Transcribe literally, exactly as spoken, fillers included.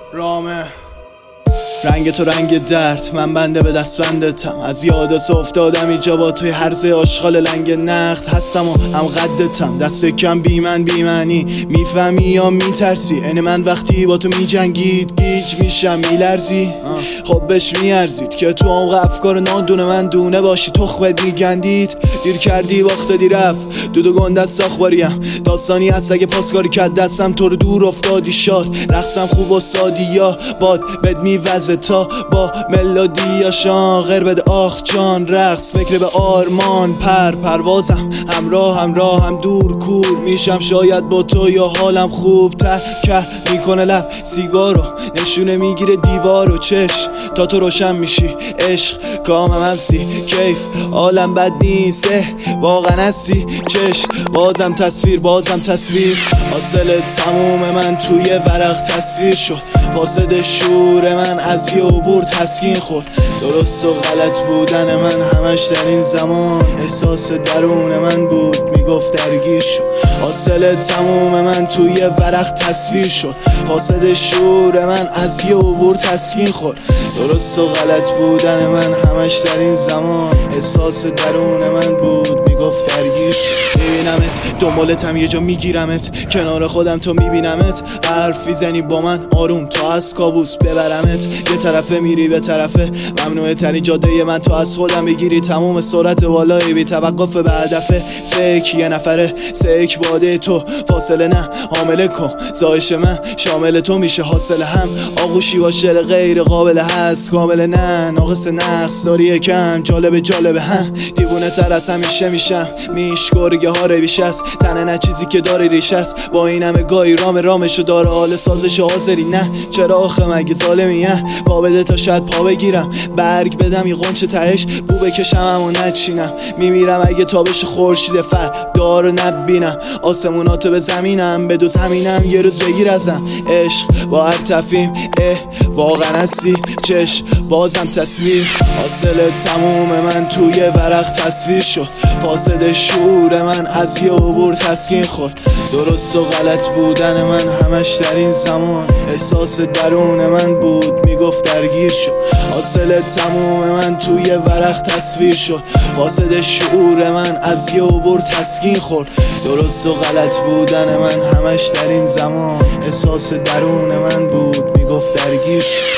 رامه رنگ تو رنگ درد، من بنده به دست بندتم. از یادت افتادم اینجا با توی هرزه آشغال لنگ نقد هستم و هم قدتم. دست کم بی من بی معنی میفهمی یا میترسی؟ این من وقتی با تو میجنگید گیج میشم میلرزی. خب بهش میارزید که تو عمق افکار نادونه من دونه باشی تخمت میگندید. دیر کردی وقت دی رفت دودو گنده از ساخباریم. داستانی هست اگه پاسکاری کد دستم تو رو دور افتادی شاد. رقصم خوب و سادی یا باد بد میوزه تا با ملودیاشان غیر بده آخ جان. رقص فکر به آرمان پر پروازم همراه همراه هم دور کور میشم شاید با تو یا حالم خوب ته که میکنه لب سیگارو نشونه میگیره دیوارو چش تا تو روشن میشی عشق کامم همسی کیف عالم بد نیست واقعا هستی چش بازم تصویر بازم تصویر حاصل تموم من توی ورق تصویر شد. فاسد شور من از یه عبور تسکین خورد. درست و غلط بودن من همش در این زمان احساس درون من بود میگفت درگیر شد. حاصل تموم من توی ورق تصویر شد. فاسد شور من از یه عبور تسکین خورد. درست و غلط بودن من همش در این زمان احساس درون من بود میگفت درگیر شد. میبینمت دنبالتم یه جا میگیرمت کنار خودم تو میبینمت حرفی زنی با من آروم تا از کابوس ببرمت. یه طرفه میری به طرفه ممنوعه ترین جاده من تو از خودم بگیری تموم سرعت والایی بی توقف به هدفه. فکر یه نفره سیک باده تو فاصله نه حامله کن زایش من شامل تو میشه حاصل هم آغوشی با شعر غیر قابل هست کامل نه ناقص نقص داری کم جالب جالب هم دیوونه تر از همیشه میشم میش گرگه ها رویش است تنه نه چیزی که داره ریش است با این همه گاهی رام رامشو داره حال سازش حاضری نه چرا آخه مگه ظالمیه پا بده تا شاید پا بگیرم برگ بدم یه قنچه تهش بو بکشم اما نچینم میمیرم اگه تابش خورشید فر دارو نبینم آسمونات به زمینم به دو زمینم یه روز بگیر ازم عشق با هر تفیم اه واقعا هستی چش بازم تصویر حاصل تموم من توی ورق تصویر شد. فاسد شور من از یه عبور تسکین خورد. درست و غلط بودن من همش در این زمان احساس درون من بود میگفت درگیر شد. حاصل تموم من توی ورق تصویر شد. فاسد شعور من از یه عبور تسکین خورد. درست و غلط بودن من همش در این زمان احساس درون من بود میگفت درگیر شد.